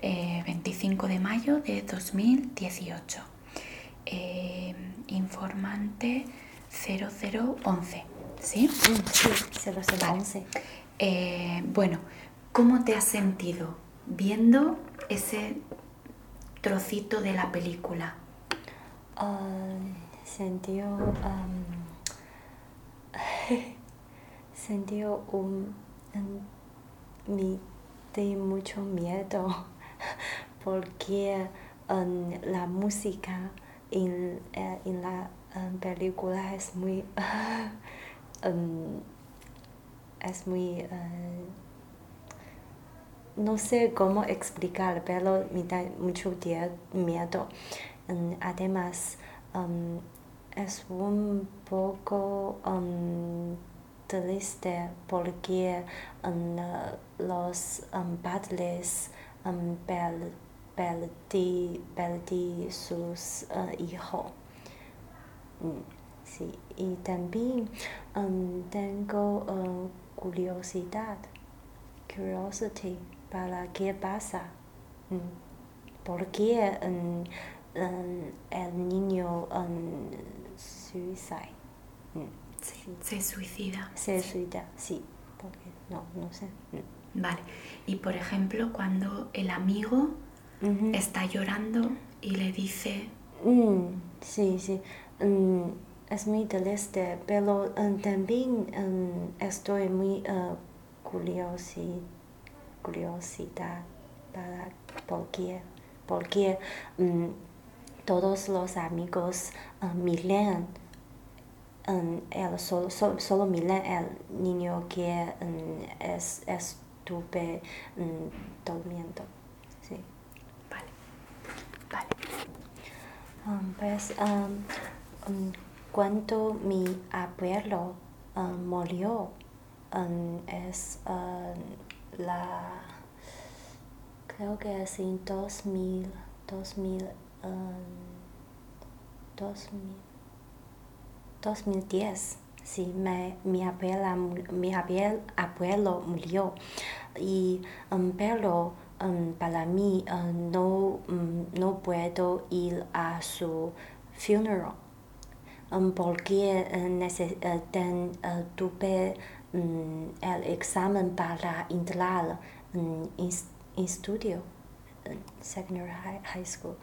25 de mayo de 2018. Informante 0011, ¿sí? Sí, 0011. Bueno, ¿cómo te has sentido viendo ese trocito de la película? Sentí de mucho miedo porque la música en la película es muy no sé cómo explicar, pero me da mucho miedo. Además, es un poco triste porque los padres perdí sus hijos. Sí, y también tengo curiosity para qué pasa. ¿Por qué el niño suicide? Se suicida. Se suicida, sí, porque no sé. Vale. Y por ejemplo, cuando el amigo está llorando y le dice... Sí. Es muy triste, pero también estoy muy curiosidad para porque todos los amigos miran solo miran el niño que estuve durmiendo. Sí. Vale. Pues cuando mi abuelo murió, es creo que es en 2010. Sí, mi abuelo murió, pero para mí no puedo ir a su funeral porque tuve el examen para entrar en estudio secondary high school.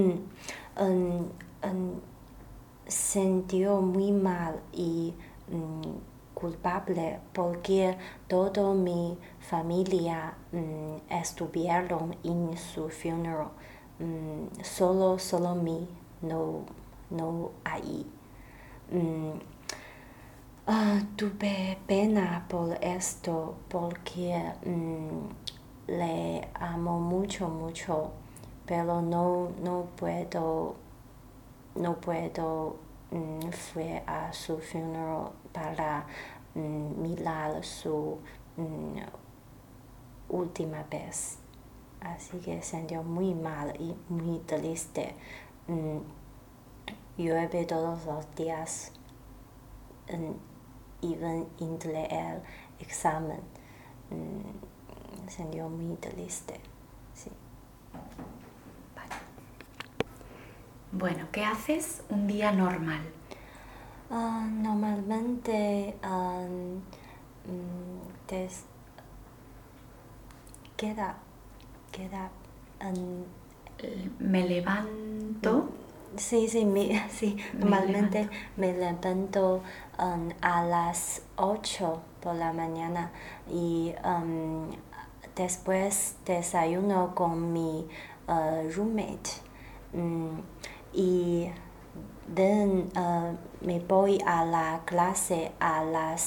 Sintió muy mal y culpable porque toda mi familia estuvieron en su funeral. Solo mí no ahí. Tuve pena por esto porque le amo mucho, pero no puedo fue a su funeral para mirar su última vez. Así que sintió muy mal y muy triste. Llueve todos los días, even entre el examen. Sintió muy triste. Sí. Vale. Bueno, ¿qué haces un día normal? Normalmente queda Me levanto. Sí, normalmente me levanto a las 8 por la mañana y después desayuno con mi roommate y then me voy a la clase a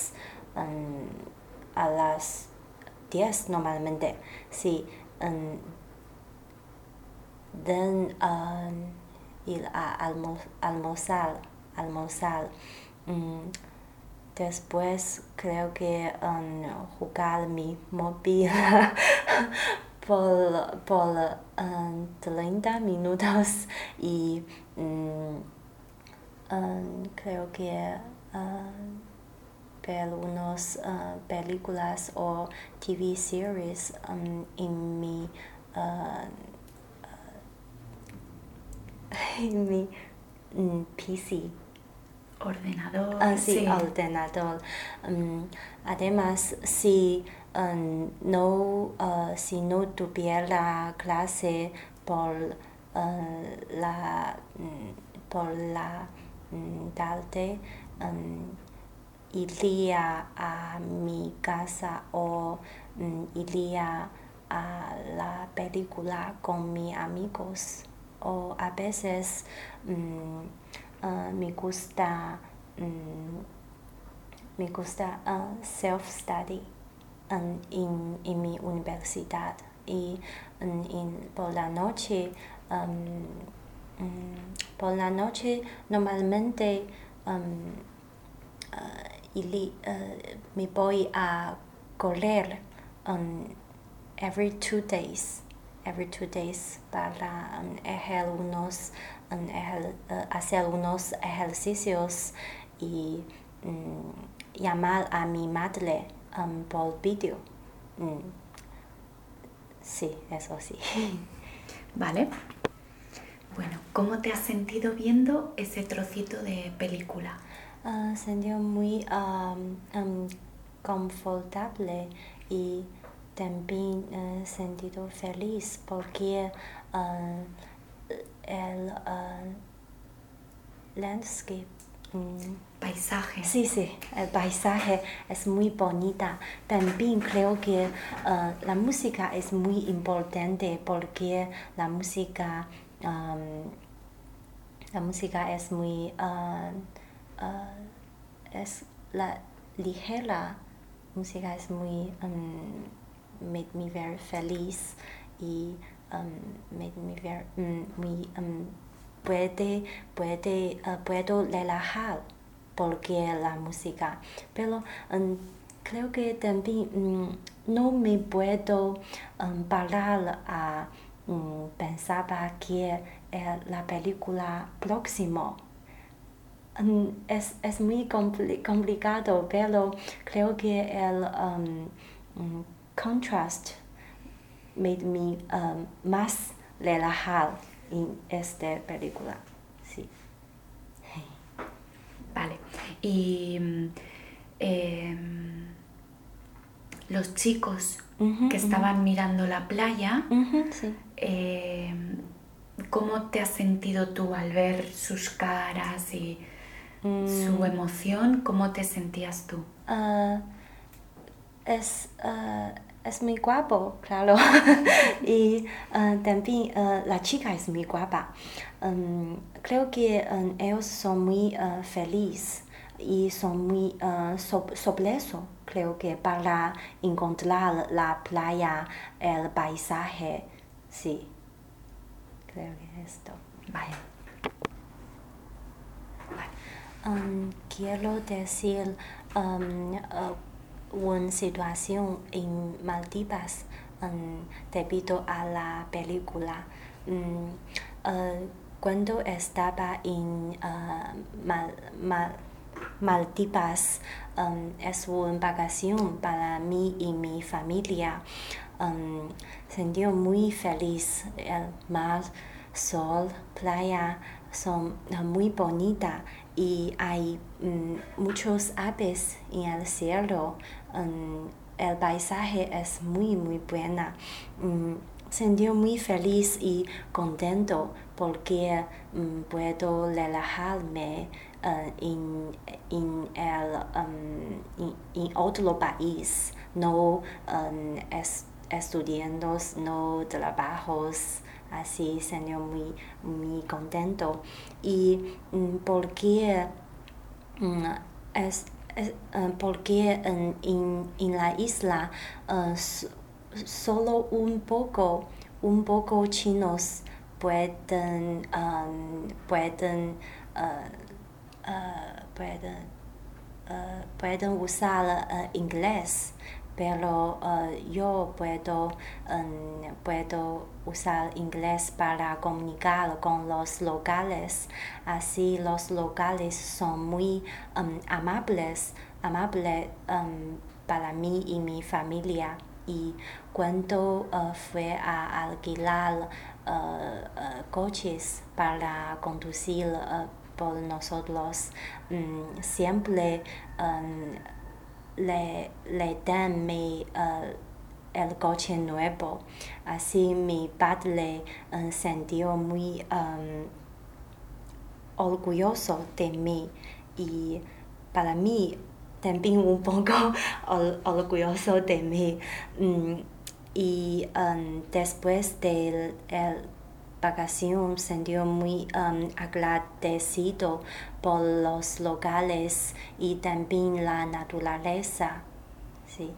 las 10 normalmente, sí. Then ir a almorzar. Después creo que jugar mi móvil por 30 minutos y creo que ver unas películas o TV series en mi mi PC. Ordenador. Sí, ordenador. Además, si no tuviera clase por la tarde, iría a mi casa o iría a la película con mis amigos. O a veces me gusta self-study en mi universidad. Y por la noche, normalmente me voy a correr every 2 days para hacer unos ejercicios y llamar a mi madre por vídeo. Sí, eso sí. Vale. Bueno, ¿cómo te has sentido viendo ese trocito de película? Sentí muy confortable y también sentido feliz porque el landscape, Paisaje. sí, el paisaje es muy bonita. También creo que la música es muy importante porque la música es muy es la ligera música es muy made me very feliz y made me very muy puedo relajar porque la música, pero creo que también no me puedo parar a pensar que la película próxima es muy complicado, pero creo que el contrast made me más relajar en esta película. Sí. Vale. Y los chicos que estaban mirando la playa, Sí. ¿Cómo te has sentido tú al ver sus caras y su emoción? ¿Cómo te sentías tú? Es muy guapo, claro. Y también la chica es muy guapa. Creo que ellos son muy felices y son muy sobre eso. Creo que para encontrar la playa, el paisaje, sí. Creo que esto. Vale. Quiero decir una situación en Maldivas debido a la película. Cuando estaba en Maldivas, es una vacación para mí y mi familia. Sentí muy feliz. El mar, sol, playa son muy bonitas y hay muchos aves en el cielo. El paisaje es muy bueno. Sentí muy feliz y contento porque puedo relajarme en otro país, no estudiando, no trabajos. Así sentí muy contento y porque porque en la isla solo un poco chinos pueden usar inglés, pero yo puedo usar inglés para comunicar con los locales. Así los locales son muy amables para mí y mi familia y cuando fue a alquilar coches para conducir por nosotros, siempre le dan el coche nuevo. Así mi padre sintió muy orgulloso de mí y para mí también un poco orgulloso de mí. Y después de vacación sintió muy agradecido por los lugares y también la naturaleza. Sí.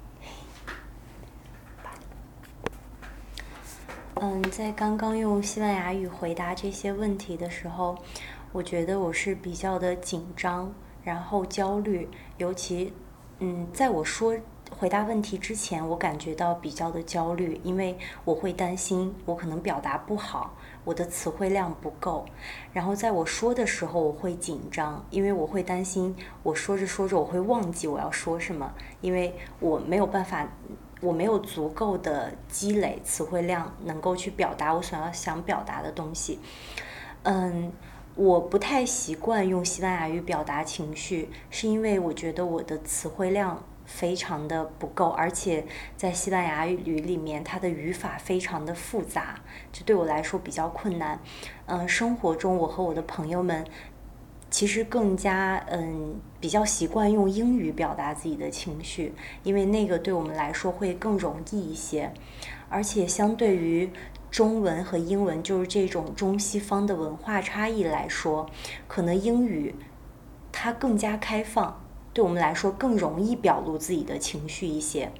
在刚刚用西班牙语回答这些问题的时候，我觉得我是比较的紧张，然后焦虑，尤其在我回答问题之前，我感觉到比较的焦虑，因为我会担心我可能表达不好，我的词汇量不够。然后在我说的时候，我会紧张，因为我会担心我说着说着我会忘记我要说什么，因为我没有办法，我没有足够的积累词汇量能够去表达我想表达的东西。我不太习惯用西班牙语表达情绪，是因为我觉得我的词汇量非常的不够，而且在西班牙语里面它的语法非常的复杂，这对我来说比较困难。生活中我和我的朋友们其实更加比较习惯用英语表达自己的情绪，因为那个对我们来说会更容易一些，而且相对于中文和英文就是这种中西方的文化差异来说，可能英语它更加开放，对我们来说更容易表露自己的情绪一些。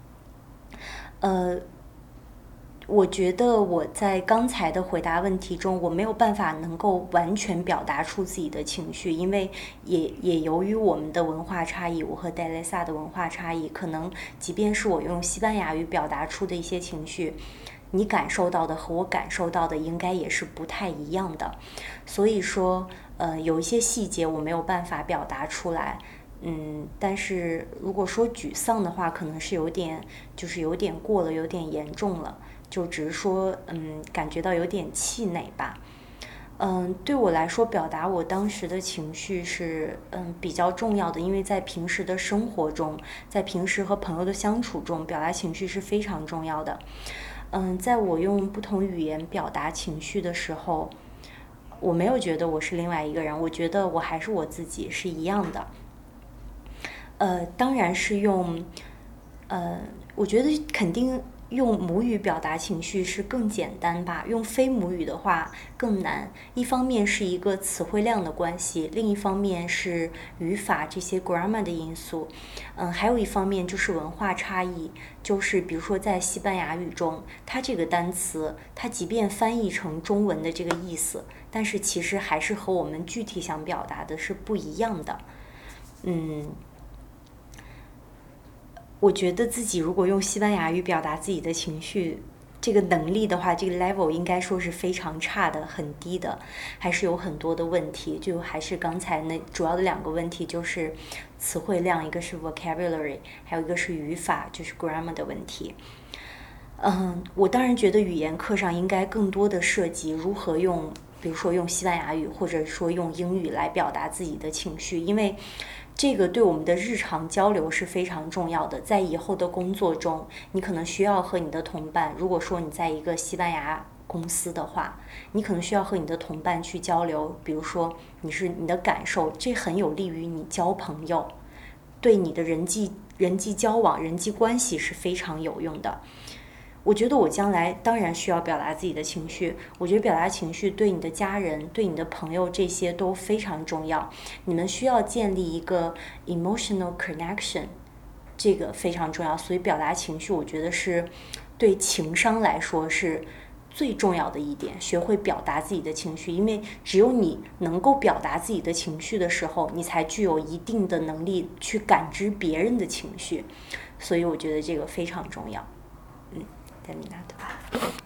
我觉得我在刚才的回答问题中，我没有办法能够完全表达出自己的情绪，因为也由于我们的文化差异，我和戴蕾萨的文化差异，可能即便是我用西班牙语表达出的一些情绪，你感受到的和我感受到的应该也是不太一样的，所以说有一些细节我没有办法表达出来。但是如果说沮丧的话，可能是有点过了，有点严重了，就只是说感觉到有点气馁吧。对我来说表达我当时的情绪是比较重要的，因为在平时的生活中，在平时和朋友的相处中，表达情绪是非常重要的。在我用不同语言表达情绪的时候，我没有觉得我是另外一个人，我觉得我还是我自己，是一样的。当然是用我觉得肯定用母语表达情绪是更简单吧，用非母语的话更难。一方面是一个词汇量的关系，另一方面是语法这些 grammar 的因素。还有一方面就是文化差异，就是比如说在西班牙语中，它这个单词，它即便翻译成中文的这个意思，但是其实还是和我们具体想表达的是不一样的。我觉得自己如果用西班牙语表达自己的情绪，这个能力的话，这个 level 应该说是非常差的，很低的，还是有很多的问题。就还是刚才那主要的2个问题，就是词汇量，一个是 vocabulary， 还有一个是语法，就是 grammar 的问题。我当然觉得语言课上应该更多的涉及如何用，比如说用西班牙语，或者说用英语来表达自己的情绪，因为这个对我们的日常交流是非常重要的。在以后的工作中，你可能需要和你的同伴，如果说你在一个西班牙公司的话，你可能需要和你的同伴去交流，比如说你的感受，这很有利于你交朋友，对你的人际交往、人际关系是非常有用的。我觉得我将来当然需要表达自己的情绪，我觉得表达情绪对你的家人、对你的朋友这些都非常重要。你们需要建立一个 emotional connection， 这个非常重要。所以表达情绪，我觉得是对情商来说是最重要的一点，学会表达自己的情绪，因为只有你能够表达自己的情绪的时候，你才具有一定的能力去感知别人的情绪。所以我觉得这个非常重要。terminato.